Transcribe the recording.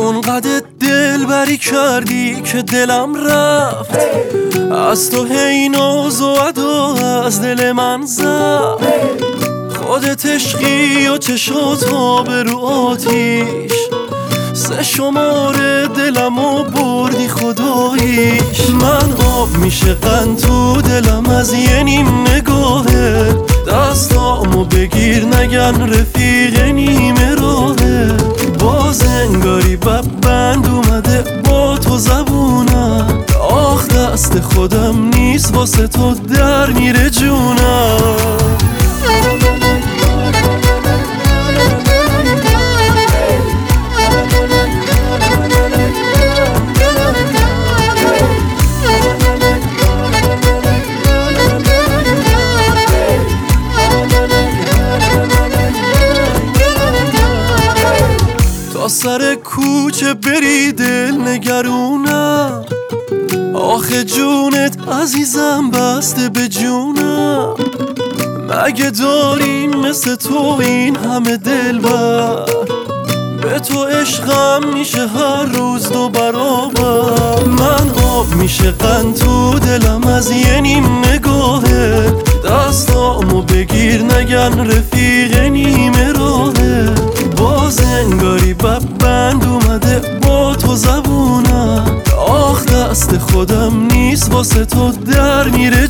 اونقدر دل بری کردی که دلم رفت از تو، هی ناز و ادا از دل من زد. خودت عشقی و چشاتو به رو آتیش، سه شماره دلمو بردی خداییش. من آب میشه قند تو دلم از یه نیم نگاهه، دستامو بگیر نگن رفیق نیمه راهه. باز انگاری بند اومده با تو زبونم، آخ دست خودم نیست واسه تو در میره جونم. تا سر کوچه بری دل نگرونم، آخه جونت عزیزم بسته به جونم. مگه داریم مثل تو این همه دلبر؟ به تو عشقم میشه هر روز دو برابر. من آب میشه قند تو دلم از یه نیم نگاهه، دستامو بگیر نگن رفیق نیمه راهه. باز انگاری بند اومده با تو زبونم، آخ دست خودم نیست واسه تو در میره